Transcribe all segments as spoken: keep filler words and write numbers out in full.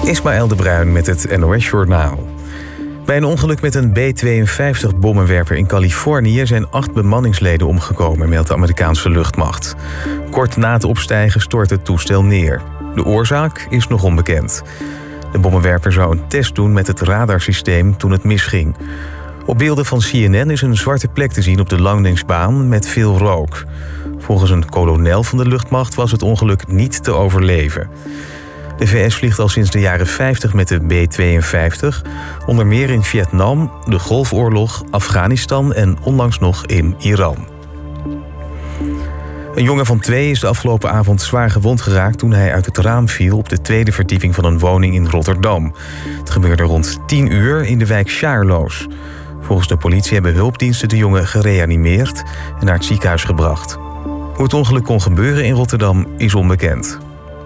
Ismaël de Bruin met het N O S-journaal. Bij een ongeluk met een B tweeënvijftig-bommenwerper in Californië zijn acht bemanningsleden omgekomen, meldt de Amerikaanse luchtmacht. Kort na het opstijgen stort het toestel neer. De oorzaak is nog onbekend. De bommenwerper zou een test doen met het radarsysteem toen het misging. Op beelden van C N N is een zwarte plek te zien op de landingsbaan met veel rook. Volgens een kolonel van de luchtmacht was het ongeluk niet te overleven. De V S vliegt al sinds de jaren vijftig met de B tweeënvijftig, onder meer in Vietnam, de Golfoorlog, Afghanistan en onlangs nog in Iran. Een jongen van twee is de afgelopen avond zwaar gewond geraakt toen hij uit het raam viel op de tweede verdieping van een woning in Rotterdam. Het gebeurde rond tien uur in de wijk Sjaarloos. Volgens de politie hebben hulpdiensten de jongen gereanimeerd en naar het ziekenhuis gebracht. Hoe het ongeluk kon gebeuren in Rotterdam is onbekend.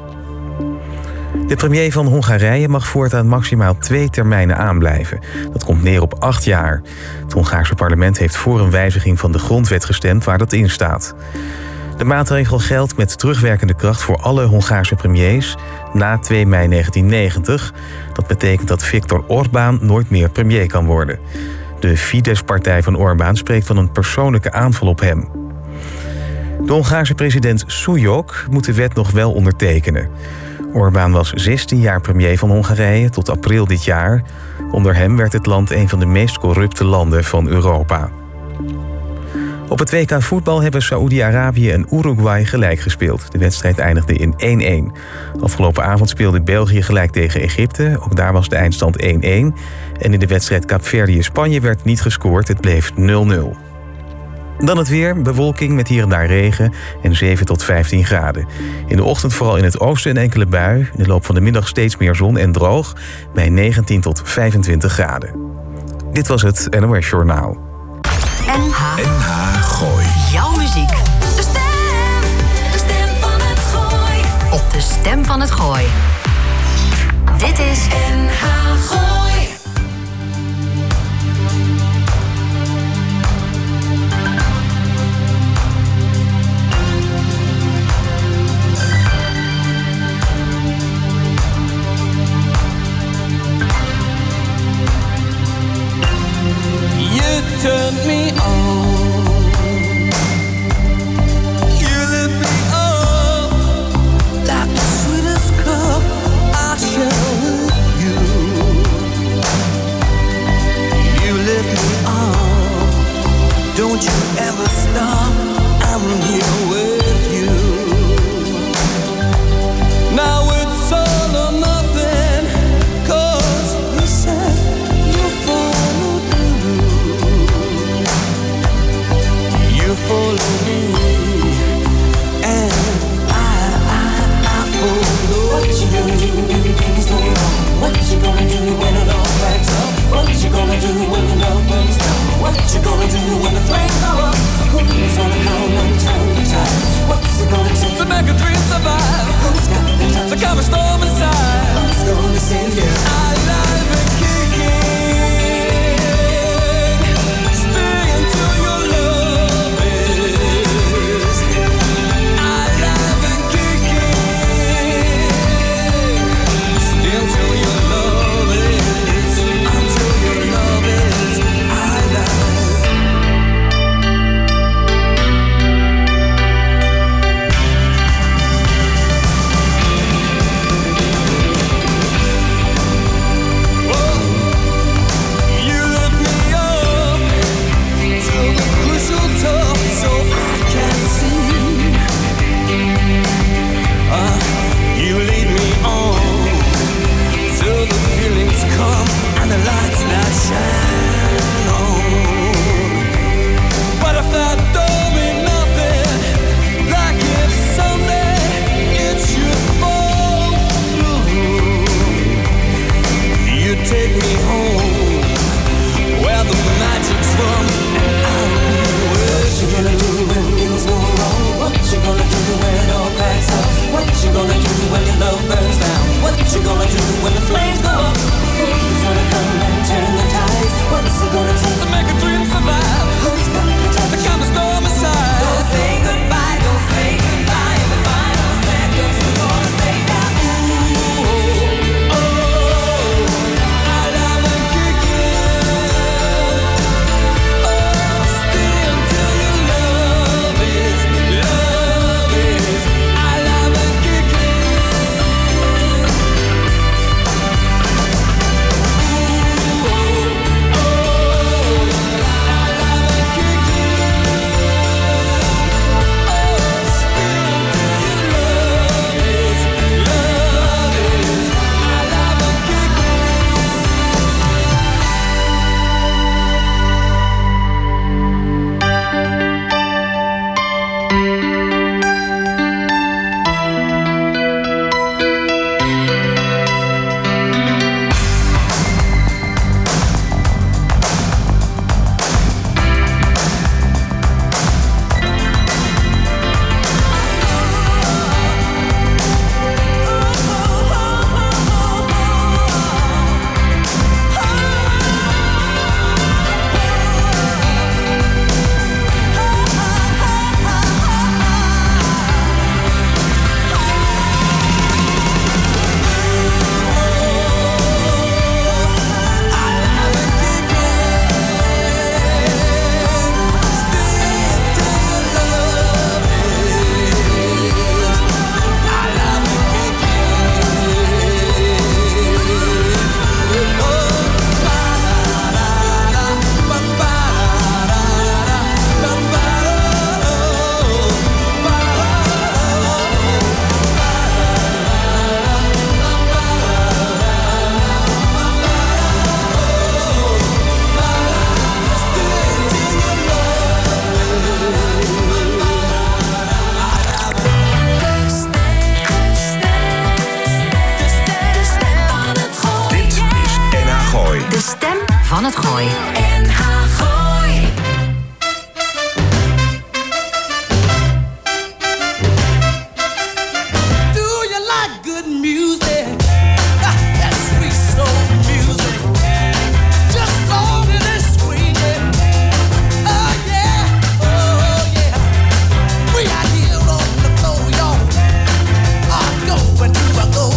De premier van Hongarije mag voortaan maximaal twee termijnen aanblijven. Dat komt neer op acht jaar. Het Hongaarse parlement heeft voor een wijziging van de grondwet gestemd waar dat in staat. De maatregel geldt met terugwerkende kracht voor alle Hongaarse premiers na twee mei negentien negentig. Dat betekent dat Viktor Orbán nooit meer premier kan worden. De Fidesz-partij van Orbán spreekt van een persoonlijke aanval op hem. De Hongaarse president Szujok moet de wet nog wel ondertekenen. Orbán was zestien jaar premier van Hongarije tot april dit jaar. Onder hem werd het land een van de meest corrupte landen van Europa. Op het W K voetbal hebben Saoedi-Arabië en Uruguay gelijk gespeeld. De wedstrijd eindigde in één-één. Afgelopen avond speelde België gelijk tegen Egypte. Ook daar was de eindstand één-één. En in de wedstrijd Kaapverdië-Spanje werd niet gescoord. Het bleef nul nul. Dan het weer, bewolking met hier en daar regen en zeven tot vijftien graden. In de ochtend vooral in het oosten een enkele bui. In de loop van de middag steeds meer zon en droog bij negentien tot vijfentwintig graden. Dit was het N O S-journaal. N H N H Gooi. Jouw muziek. De stem, de stem van het Gooi. Op de stem van het Gooi. Dit is N H Gooi. Turned me on. You lit me up like the sweetest cup I share with you. You lit me up. Don't you ever stop. I'm here with you. Now it's all or nothing, 'cause you said you follow through. You follow me, and I, I, I follow. What you gonna do when things go wrong? What you gonna do when it all backs up? What you gonna do when the love burns down? What you gonna do when the flames go up? Who's gonna come and turn the tide? What's it gonna take to make a dream survive? Who's got the time to calm a storm inside? Who's gonna save you? I live and kicking. Stay until your love is. I live and kicking. Stay until your love is. Until your love is. I live. van het Gooi. N H Gooi. Do you like good music? Ah, that sweet soul music. Just long as it's swinging. Oh yeah, oh yeah. We out here on the floor, y'all. I'm going to a go.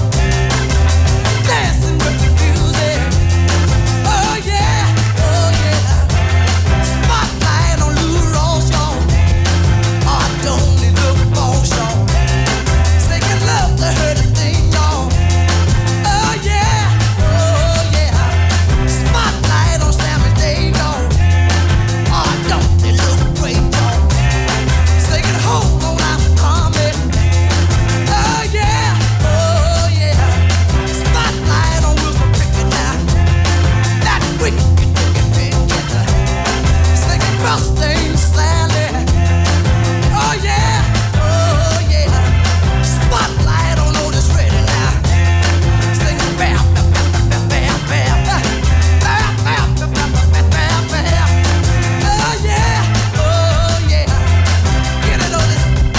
Dancing with the music. Oh yeah, oh yeah. Spotlight on Lou Rawls, y'all. I don't need look boss, y'all. Singing love to her to thing, y'all. Oh yeah, oh yeah. Spotlight on Sammy Day, y'all. I don't need look great, y'all. Singing hold on, I'm coming. Oh yeah, oh yeah. Spotlight on Wilson Pickett now. That wicked, wicked Pickett. Singing Rustin Sally. Oh yeah, oh yeah. Spotlight on Otis Redding now. Singing bam, bam, bam, bam, bam, bam. Bam, bam, bam, bam, bam, bam. Oh yeah, oh yeah. Get it, Otis.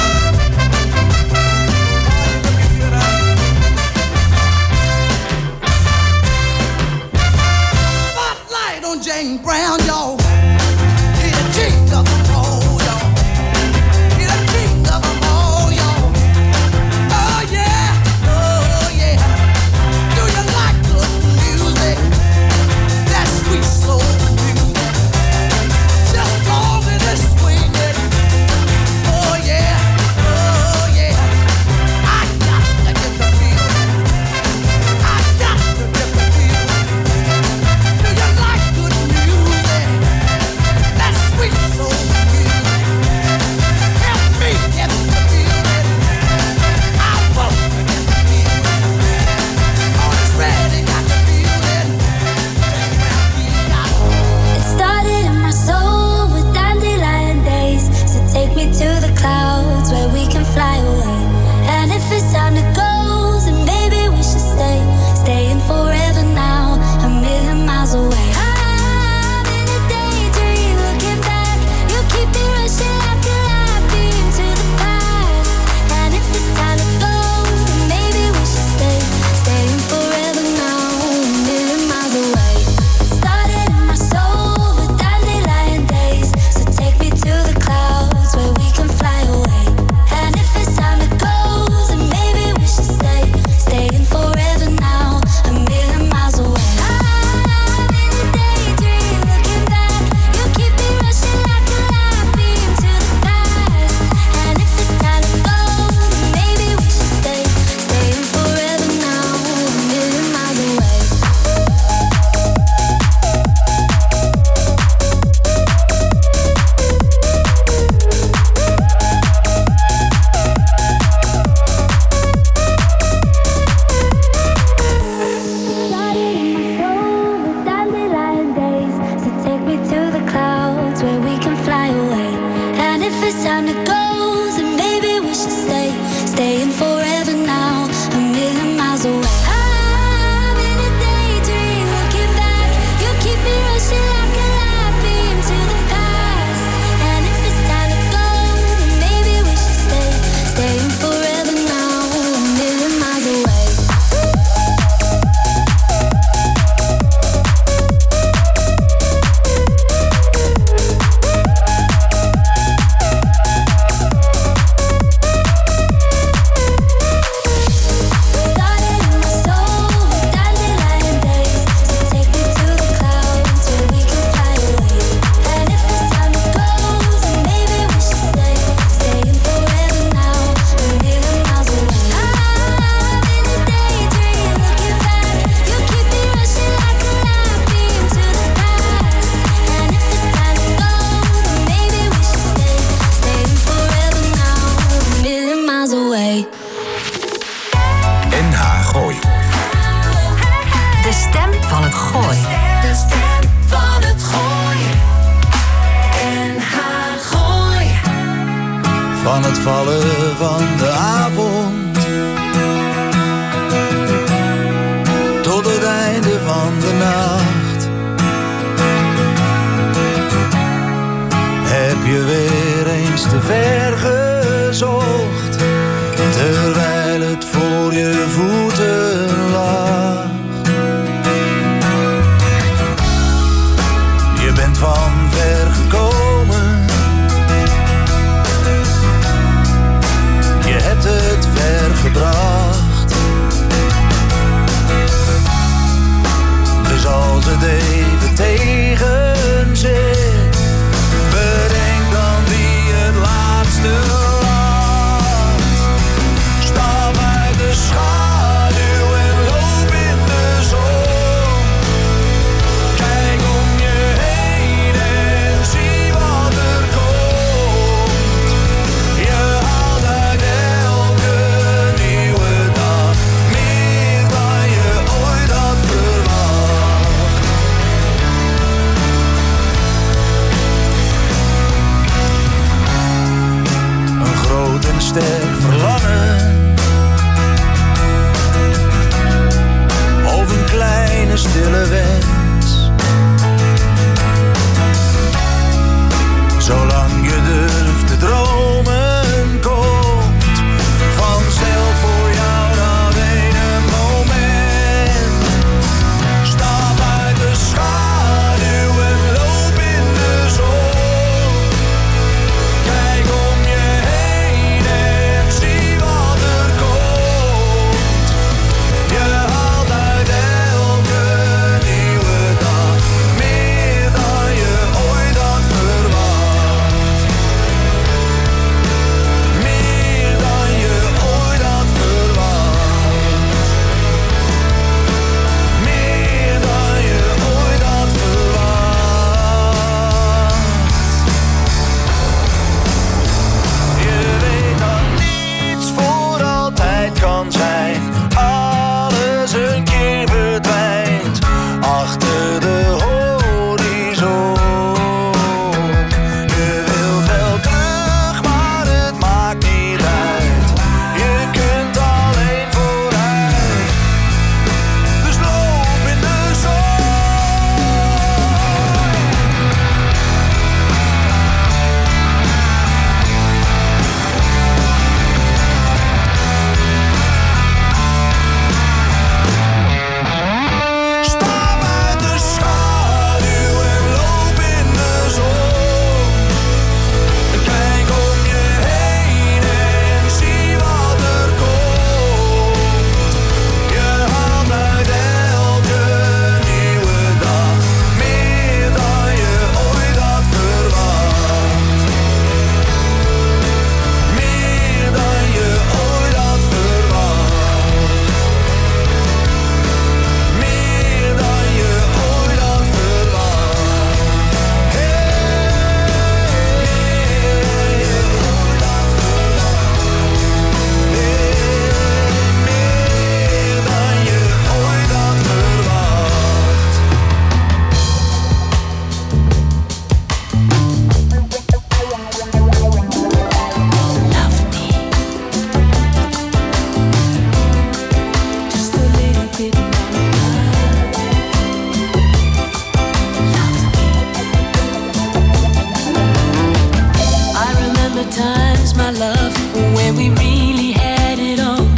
Spotlight on Jane Brown, y'all. He the king of them all, y'all. He the king of them all, y'all. Oh yeah, oh yeah. Do you like good music? That sweet soul music. Just long as it's swinging. Oh yeah, oh yeah. I got to get the feeling. I got to get the feeling. Do you like good music? That sweet soul music. Help me get the feeling. I want to get the feeling. Otis Redding got the feeling. Jane Brown, he got it. It started in my soul with dandelion days. So take me to the clouds where we can fly away. And if it's time to go, then maybe we should stay. Staying forever now, a million miles away. I'm in a daydream, looking back. You keep me rushing like a light beam to the past. And if it's time to go, then maybe we should stay. Staying forever now, a million miles away. It started in my soul with dandelion days. So take me to the clouds where we can fly away. And if it's time to go, then maybe we should stay. Staying forever now, a million miles away. I'm in a daydream, looking back. You keep me rushing like a light beam to the past. And if it's time to go, then maybe we should stay. Staying forever now, a million miles away. Started in my soul with dandelion days. So take me to the clouds where we can fly away. And if it's time to go, then maybe we should stay. Staying forever now, a million miles away. I'm in a daydream, looking back. You keep me rushing like a light beam to the past. And if it's time to go, then maybe we should stay. Staying forever now, a million miles away. Started in my soul with dandelion days. So take me to the clouds where we can fly away. And if it's time to go, then maybe we should stay. Staying forever now, a million miles away. I'm in a daydream, looking back. You keep me rushing like a light beam to the past. And if it's time to go, then maybe we should stay. Staying forever now, a million miles away. N H Gooi. De stem van het Gooi. De stem van het Gooi. N H Gooi. Van het vallen van de avond tot het einde van de nacht is te ver gezocht, terwijl het voor je voeten lag. Je bent van ver gekomen, je hebt het ver gebracht. Dus als het even tegen zit, bedenk dan wie het laatste laat. Stap uit de schaduw en loop in de zon. Kijk om je heen en zie wat er komt. Je haalt uit elke nieuwe dag meer dan je ooit had verwacht. Een groot en sterk verlangen, of een kleine stille wens. Zolang je durft te dromen, komt vanzelf voor jou dat ene moment. Stap uit de schaduw en loop in de zon. Kijk om je heen en zie wat er komt. Je haalt uit elke nieuwe dag meer dan je ooit had verwacht. Meer dan je ooit had verwacht. Meer dan je ooit had verwacht. Je weet dat niets voor altijd kan zijn. Alles een keer verdwijnt achter de horizon. Je wilt wel terug, maar het maakt niet uit. Je kunt alleen vooruit. Dus loop in de zon. Stap uit de schaduw en loop in de zon. Kijk om je heen en zie wat er komt. Je haalt uit elke nieuwe dag meer dan je ooit had verwacht. Meer dan je ooit had verwacht. Meer dan je ooit had verwacht. Meer dan je ooit had verwacht. Just a little bit I remember times, my love, when we really had it on.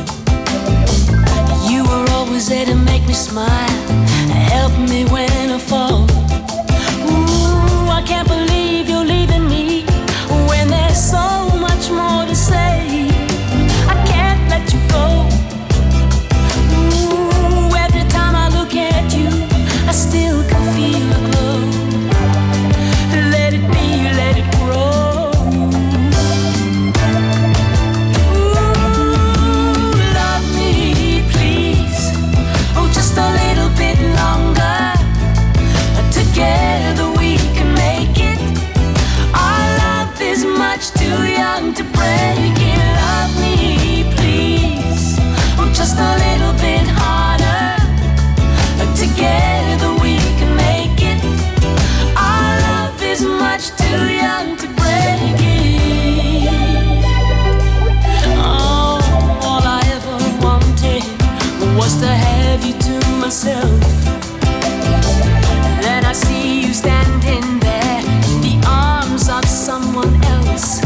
You were always there to make me smile, help me when I fall. Ooh, I can't believe you're leaving me when there's so much more to say. I can't let you go. Ooh, every time I look at you, I still can feel the glow. Let it be, let it grow. Ooh, love me, please. Oh, just a little bit longer. Together we can make it. Our love is much too young to break it. Love me, please. Oh, just a little bit harder. Together we can make it. Our love is much too young to break it. Oh, all I ever wanted was to have you to myself. Then I see you standing there in the arms of someone else.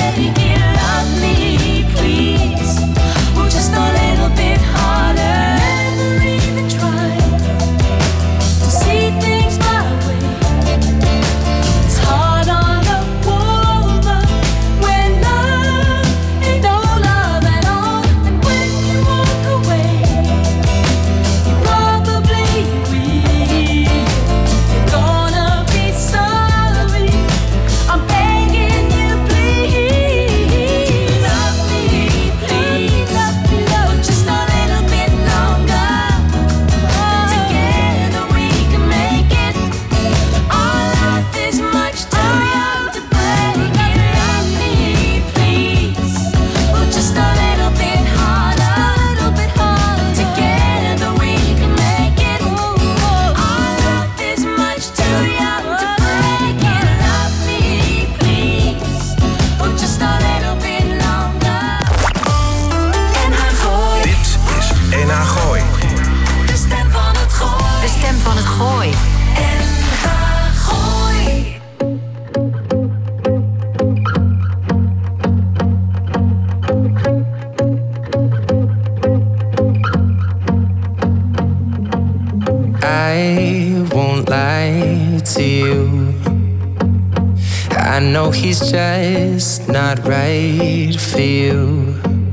He's just not right for you.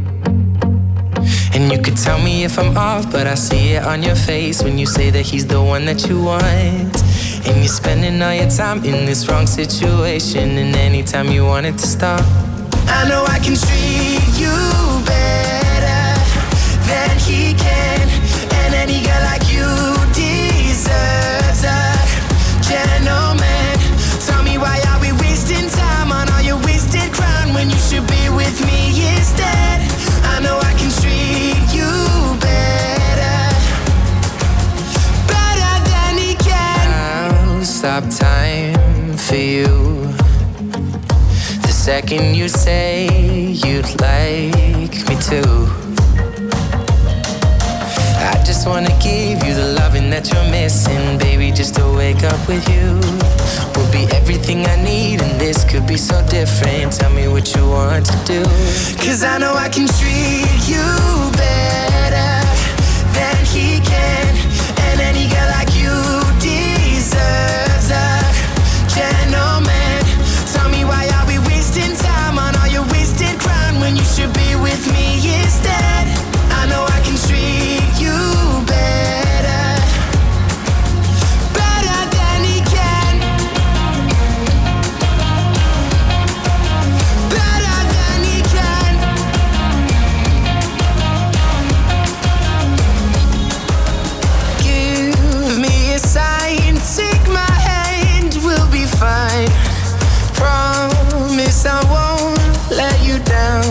And you could tell me if I'm off, but I see it on your face when you say that he's the one that you want. And you're spending all your time in this wrong situation, and anytime you want it to stop, I know I can treat you better than he can. And any girl like you deserves a gentleman. Tell me, why are we wasting time on all your wasted crown when you should be with me instead? I know I can treat you better, better than he can. I'll stop time for you the second you say you'd like me to. I just wanna give you the loving that you're missing, baby. Just to wake up with you will be everything I need, and this could be so different. Tell me what you want to do, 'cause I know I can treat you better than he can. And any girl like you deserves a gentleman. Tell me, why are we wasting time on all your wasted crown when you should be with me instead? I know I can treat you better, better than he can, better than he can. Give me a sign, take my hand, we'll be fine. Promise I won't let you down.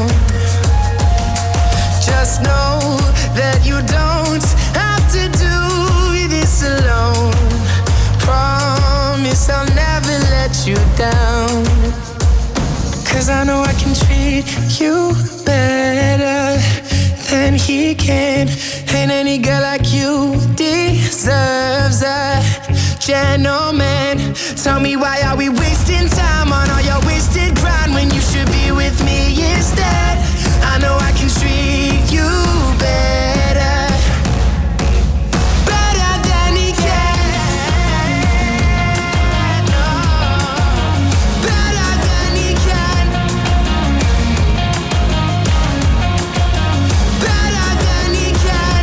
Just know that you don't have to do this alone. Promise I'll never let you down, 'cause I know I can treat you better than he can. And any girl like you deserves a gentleman. Tell me, why are we wasting time on all your wasted grind when you should be with me instead? I know I can treat you better, better than he can. No, better than he can, better than he can.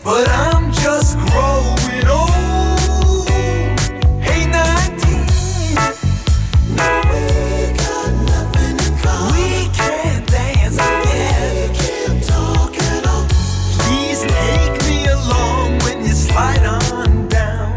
but I'm just growing old. Hey, nineteen, no, we got nothing in common. We can't dance again. We can't talk at all. Please take me along when you slide on down.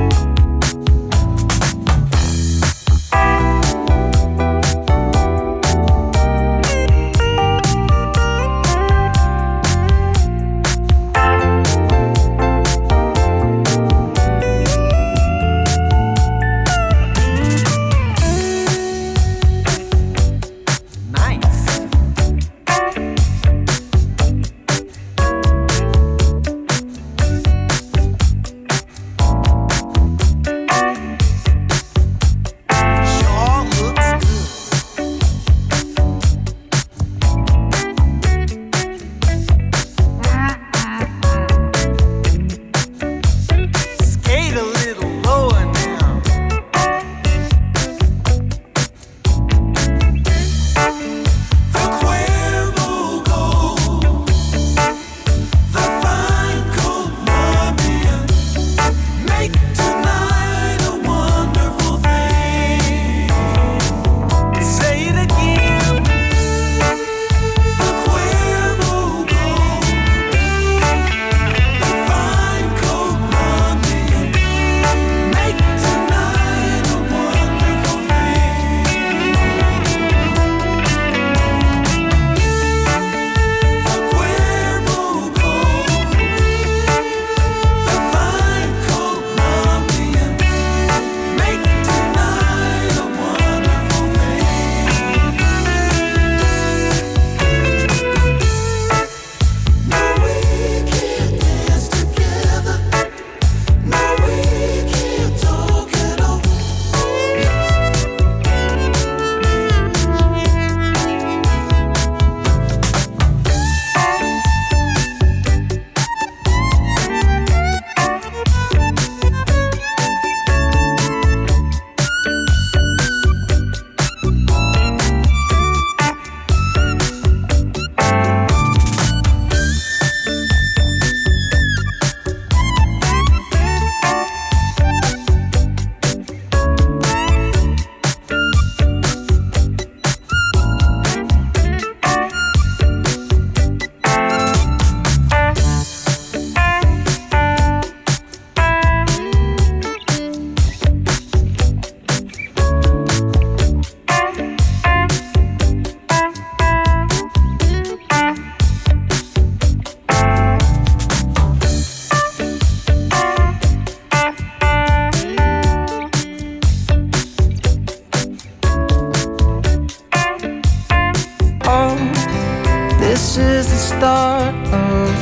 This is the start of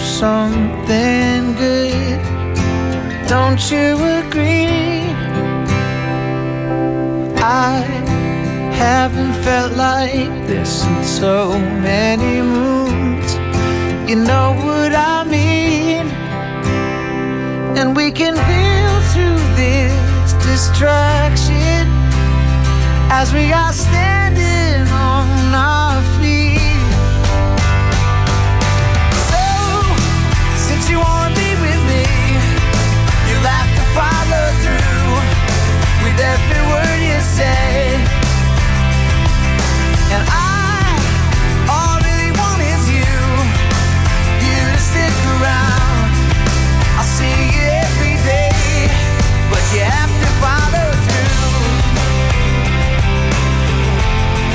something good. Don't you agree? I haven't felt like this in so many moons. You know what I mean? And we can heal through this distraction as we are standing on our feet. You wanna be with me, you'll have to follow through with every word you say. And I, all I really want is you, you to stick around. I'll see you every day, but you have to follow through.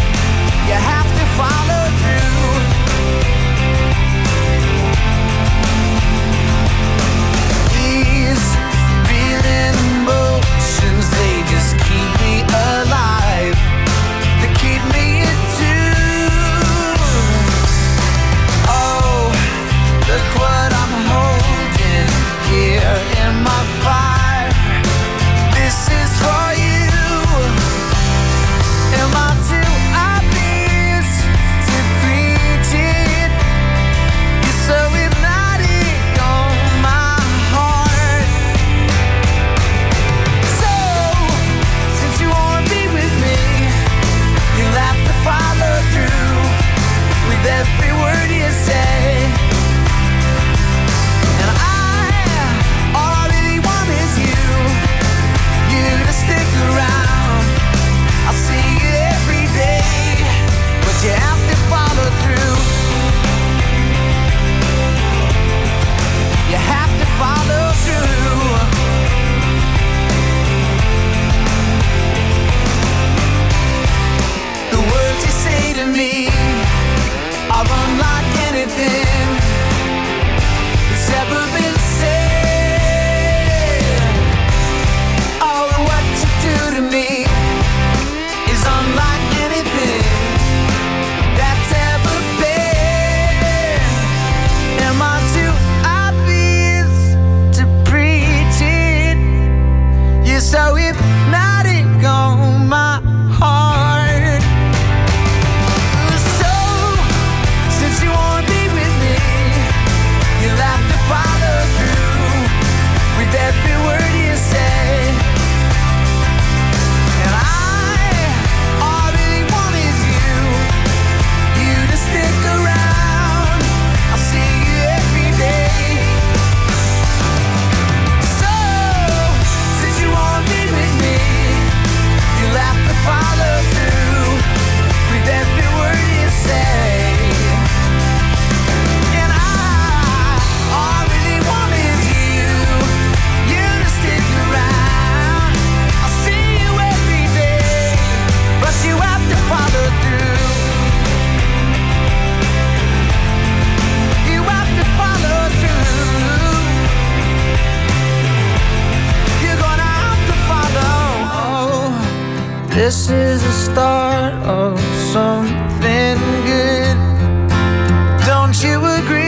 This is the start of something good. Don't you agree?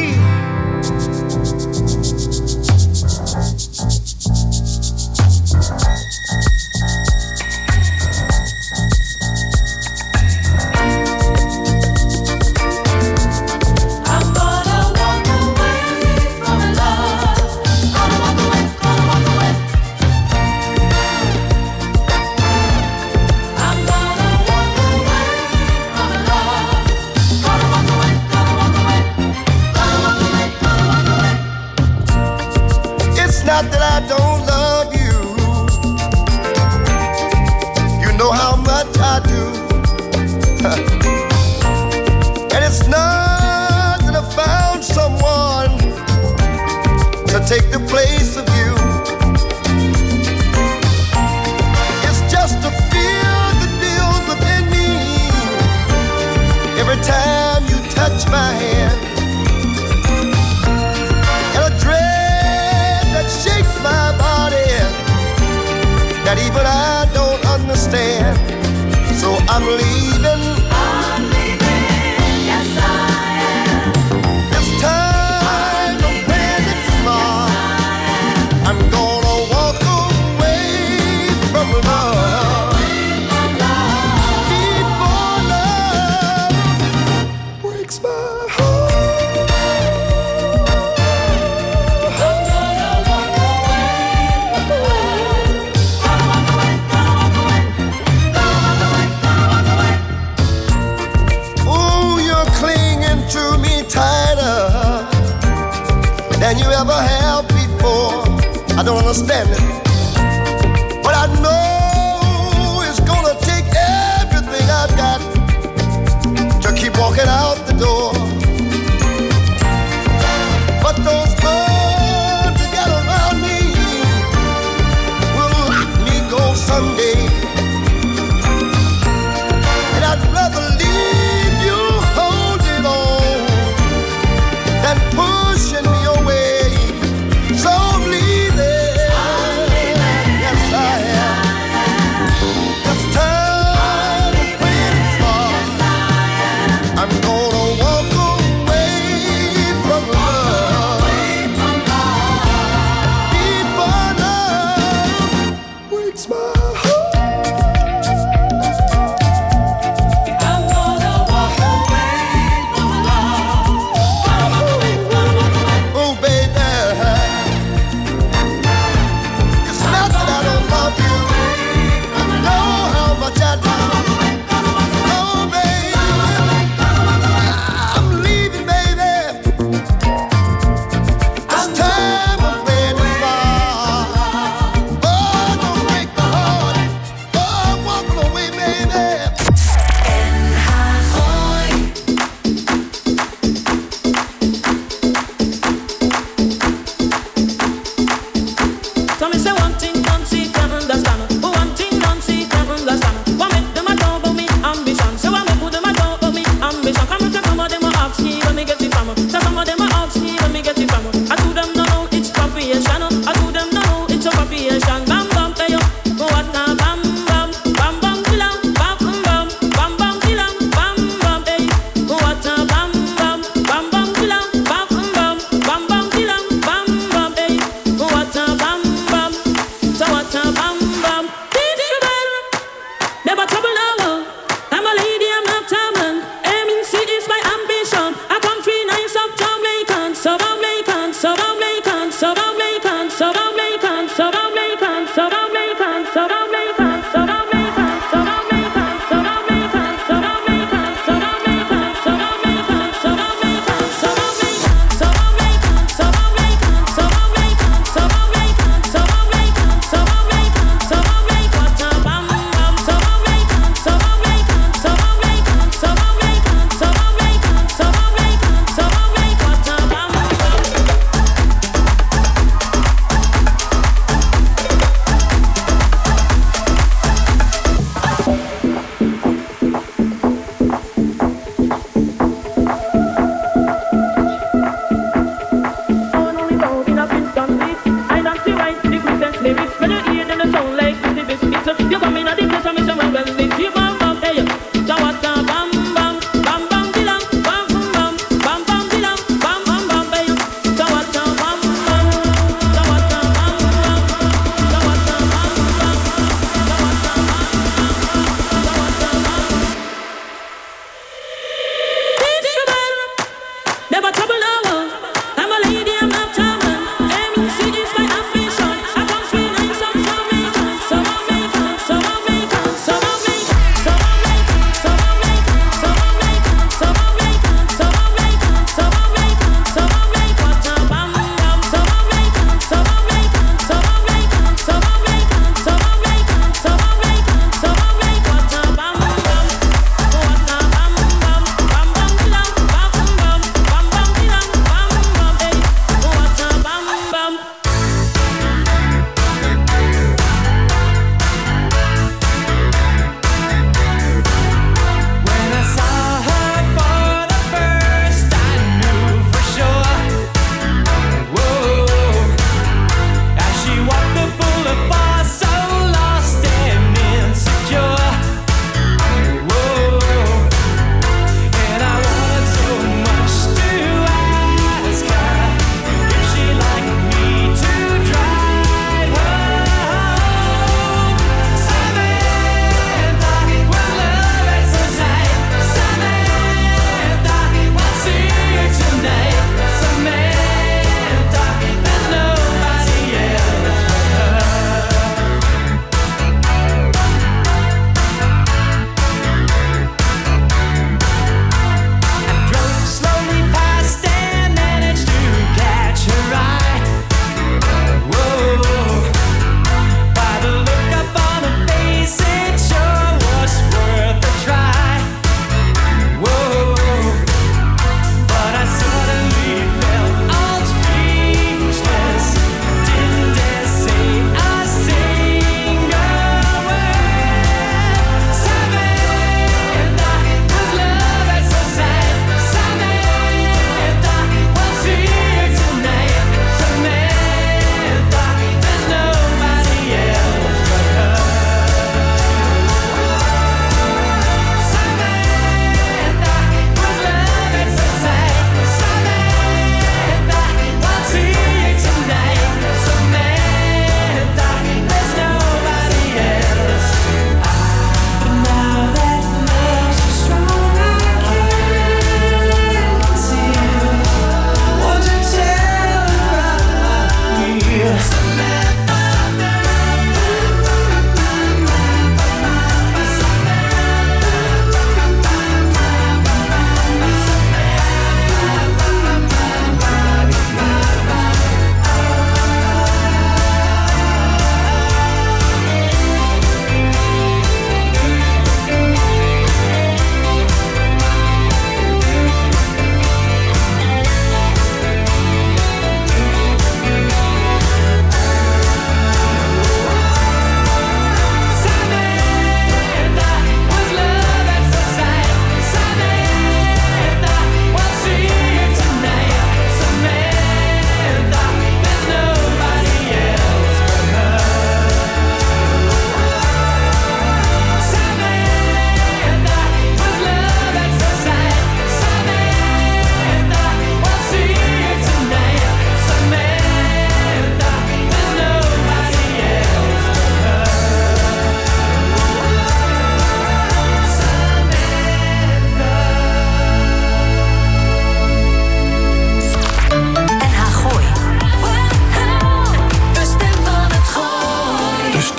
Not that I don't love you, you know how much I do. And it's not that I found someone to take the place of you. It's just a fear that builds within me every time you touch my hand. Shakes my body that even I don't understand. So I'm leaving. I'm leaving. Yes, I am. This time I'm playing it smart. Yes, I'm gonna walk away from love. Before love breaks my heart. Tighter than you ever have before. I don't understand it, but I know it's gonna take everything I've got to keep walking out the door. But those arms you got around me will let me go someday, and I'd rather leave you holding on than pushing me away. So I'm leaving. I'm leaving. Yes, I am. This time I'm playing it smart. I'm gonna walk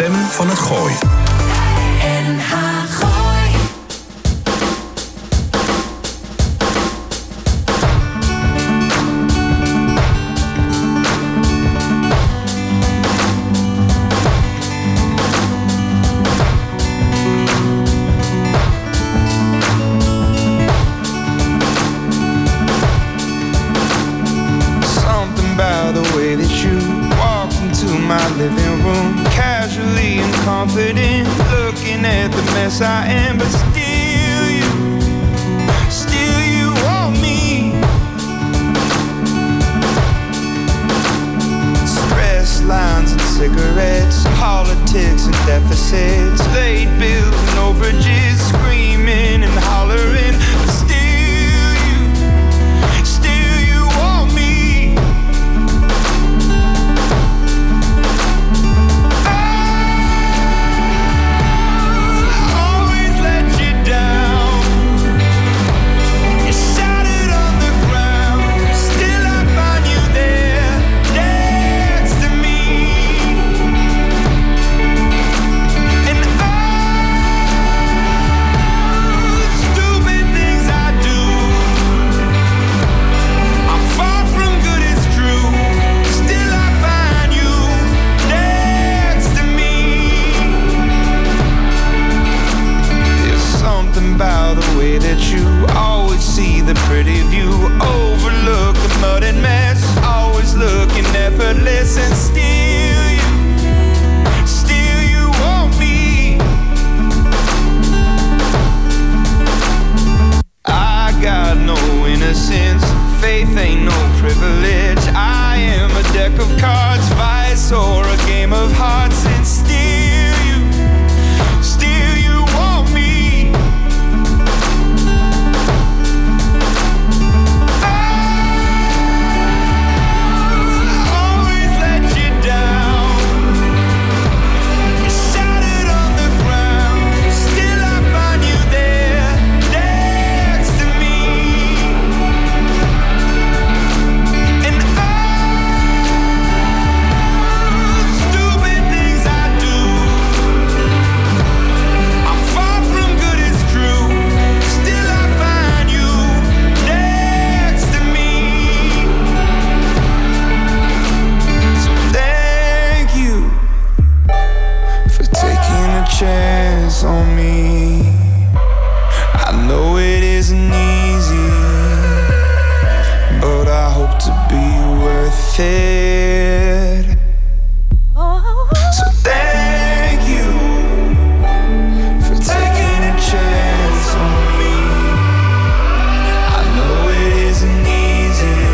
stem van het Gooi. N H Gooi. My living room, casually and confident, looking at the mess I am, but still you, still you want me. Stress lines and cigarettes, politics and deficits, late bills and overages, screaming and hollering, but still you, still you want me. The pretty view, overlook the mud and mess, always looking effortless, and still you, still you want me. I got no innocence, faith ain't no privilege. I am a deck of cards, vice or a game of hearts, and still you, still you want me. Chance on me. I know it isn't easy, but I hope to be worth it. So thank you for taking a chance on me. I know it isn't easy,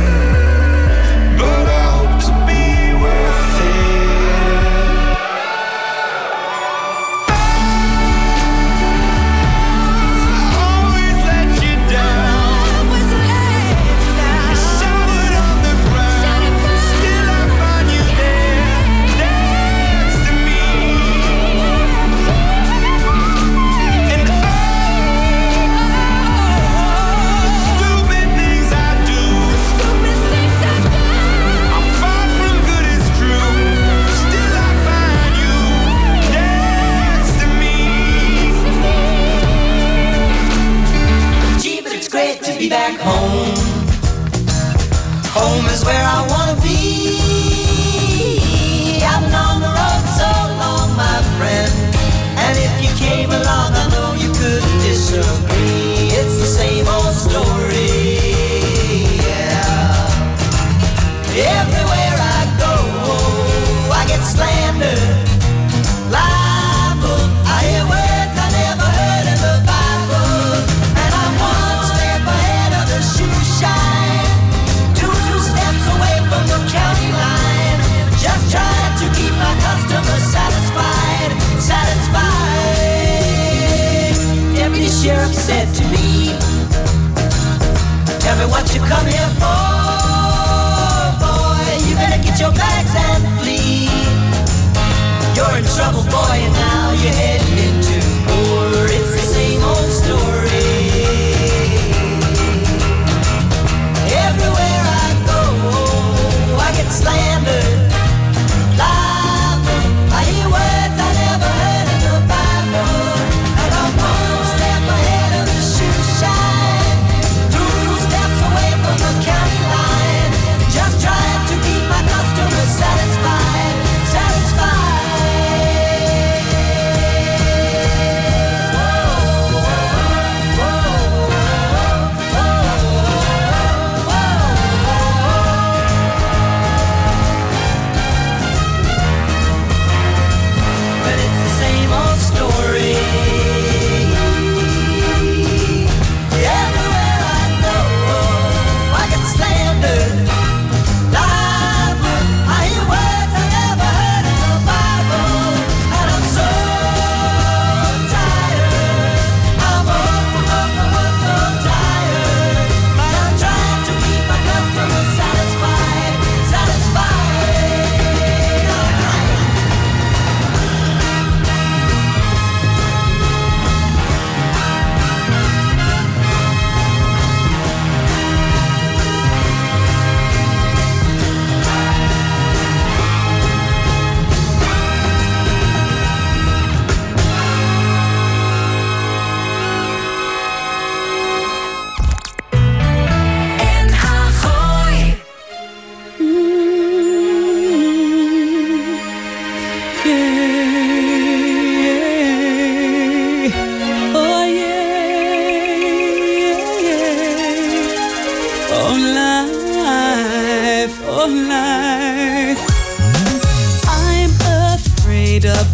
but I hope to be worth it. Be back home. Home is where I wanna be. I've been on the road so long, my friend, and if you came along, I know you couldn't disagree. It's the same old story. Yeah. Everywhere I go, I get slandered, libel. I hear words I never heard in the Bible, and I'm one step ahead of the shoe shine, two steps away from the county line, just trying to keep my customers satisfied, satisfied. Deputy Sheriff said to me, tell me what you come here for, boy, you better get your bags and flee. You're in trouble, boy, and now you're heading into war. It's the same old story. Everywhere I go, I get slandered, libel. I hear words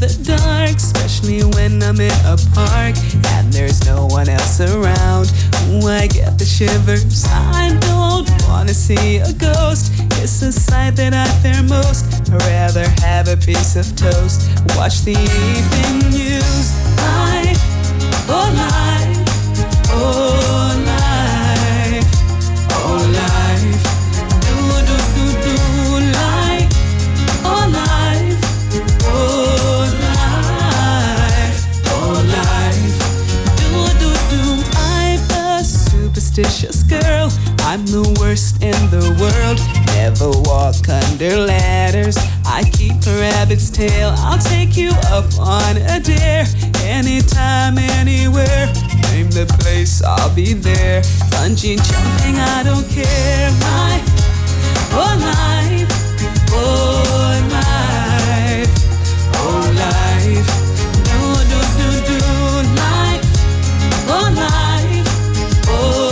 the dark, especially when I'm in a park and there's no one else around. Ooh, I get the shivers. I don't wanna see a ghost. It's a sight that I fear most. I'd rather have a piece of toast, watch the evening news. Life, oh life, oh life, oh life. Do do do do life, oh life, oh life, oh life. Do do do. I'm a superstitious girl. I'm the worst in the world. Never walk under ladders. I keep a rabbit's tail. I'll take you up on a dare. Anytime, anywhere. Name the place, I'll be there. Bungee jumping, I don't care. My oh life, oh life, oh life. Do do do do life, oh life, oh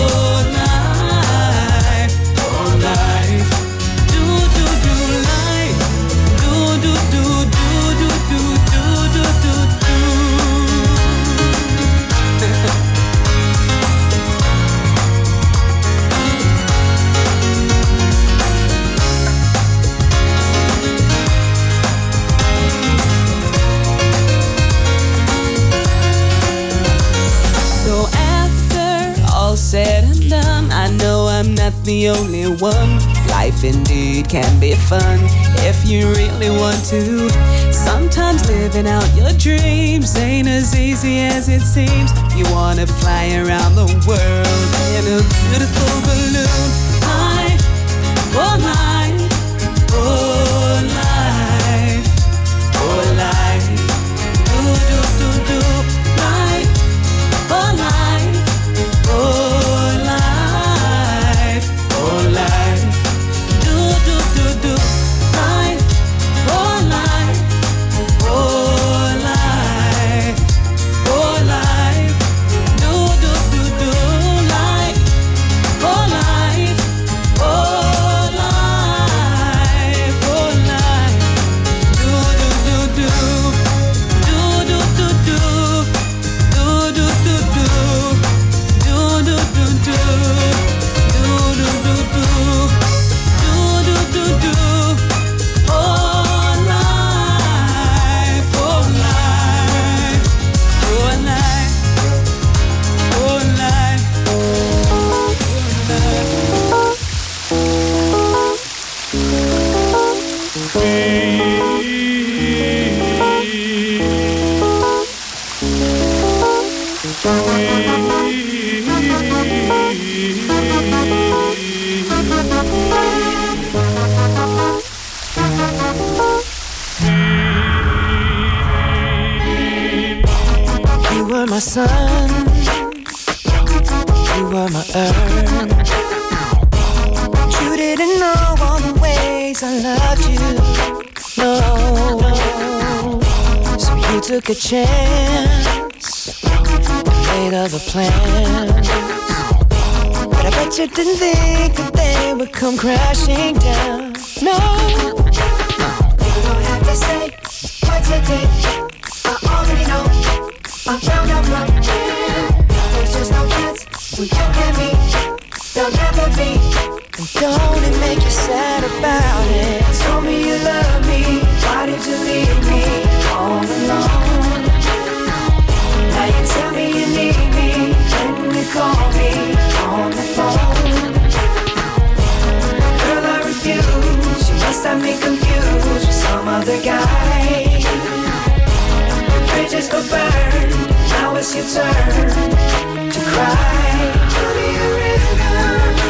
life, oh life. Do do do life, do do do do do do do do do do. So after all said and done, I know I'm not the only one. Life indeed can be fun if you really want to. Sometimes living out your dreams ain't as easy as it seems. You wanna fly around the world in a beautiful balloon. Life, oh life, oh life, oh life. Do do do do life, oh life, oh life, oh life. Do do do do life, oh life, oh life, oh life. Do do do do life, oh life, oh life, oh life. Do do do do, do do do do, do do do do, do do do do, do do do do, do do do do. Oh life, oh life, oh life, oh life, oh You were my sun, you were my earth. You didn't know all the ways I loved you, no. So you took a chance and made other plans. But I bet you didn't think that they would come crashing down, no. You don't have to say what you did, I already know. I found out from you. There's just no chance when you and me, there'll never be. And don't it make you sad about it? Told me you love me, why did you leave me all alone? Now you tell me you need me, when you call me on the phone. Girl, I refuse, you must have me confused with some other guy. Bridges go burn, now it's your turn to cry. Tell me a river,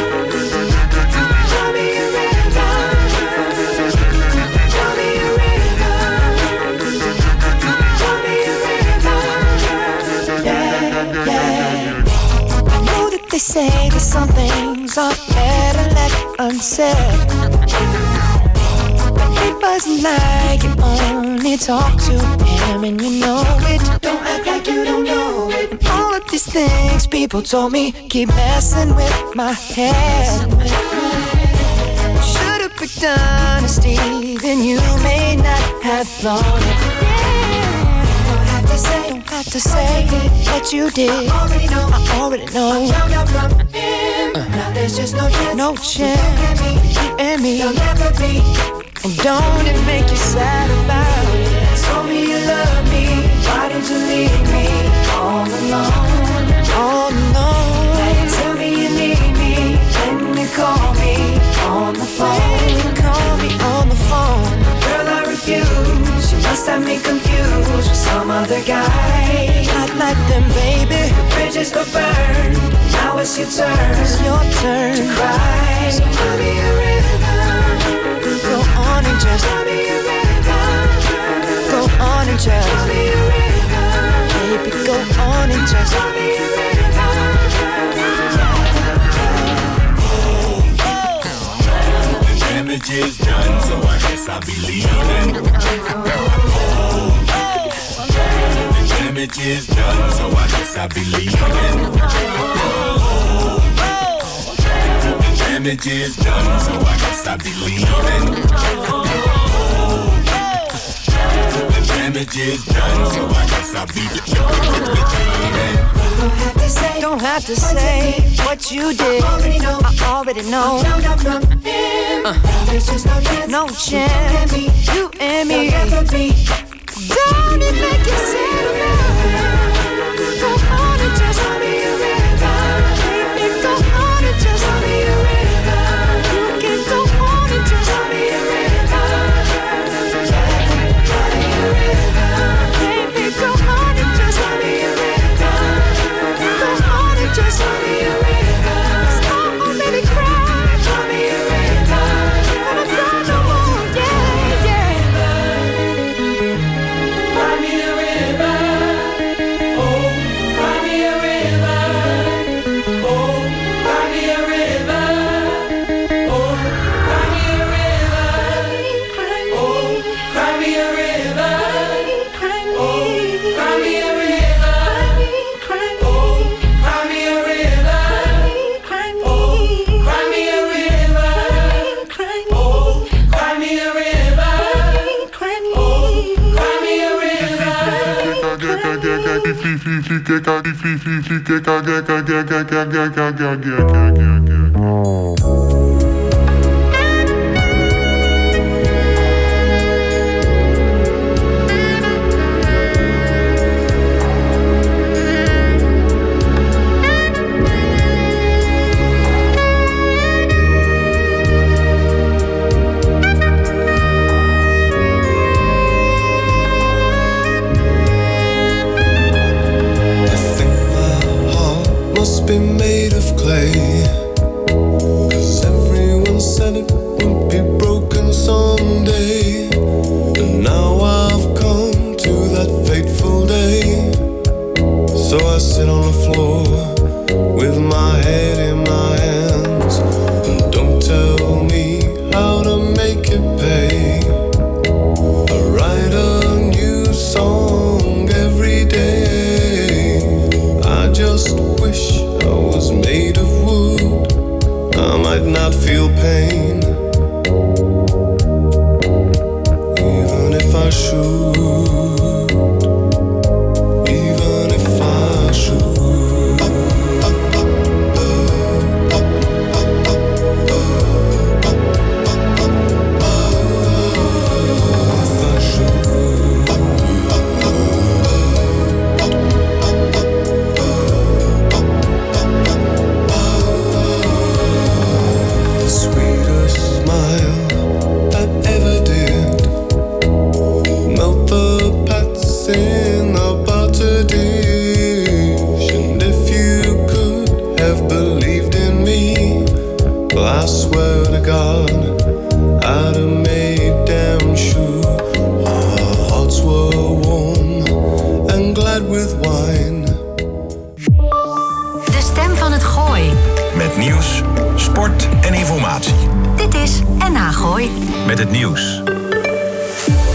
tell me a river, tell me a river, tell me a river. Yeah, yeah. I know that they say that some things are better left unsaid. It wasn't like you only talk to him and you know it. Don't act like you don't know it. And all of these things people told me keep messing with my head. Should've picked honesty, then you may not have thought it. Yeah. have to say what you did. I already know. I already know. Uh. Now there's just no chance. No chance. You and me. You'll never be. And don't it make you sad about it? Told me you love me. Why did you leave me all alone? All alone. Now you tell me you need me. When you call me on the phone. Call me on the phone. Girl, I refuse. You must have me confused with some other guy. Not like them, baby. The bridges go burn. Now it's your turn. It's your turn to cry. So tell me a river. Go on and just tell me a river. Go on and just tell me a river. Baby, go on and just tell me a river. The damage is done, so I guess I'll be leaving. The damage is done, so I guess I'll be leaving. The damage is done, so I guess I'll be leaving. The damage is done, so I guess I'll be leaving. Don't have to say, don't have to say what you did. I already know. I already know. Uh. There's just no chance. No chance. You and me. Don't it make you sad now? Go on and just tell me a river. Baby, go on and just tell me a river. You can go on and just tell me a river. Tell me a river. Baby, go on and just tell me a river. Go on and just tell me a river. Oh, baby, cry. Tell me a river. Gonna cry no more, yeah, yeah. Cry me a river. Oh, cry me a river. Oh, cry me a river. Oh, cry me a river. Oh, cry me a river. Oh, cry me a river. Oh, cry me a river. Oh, cry me a river. Oh, cry me a river. Oh, cry me must be made of clay, 'cause everyone said it would be broken someday. And now I've come to that fateful day. So I sit on the floor with my head in my hands, and don't tell me how to make it pay. I write a new song every day. I just wish I was made of wood. I might not feel pain, even if I should. Even if I should. In a butter dish, and if you could have believed in me, well, I swear to God, I'd have made damn sure our hearts were warm and glad with wine. De stem van het Gooi. Met nieuws, sport en informatie. Dit is N H Gooi. Met het nieuws.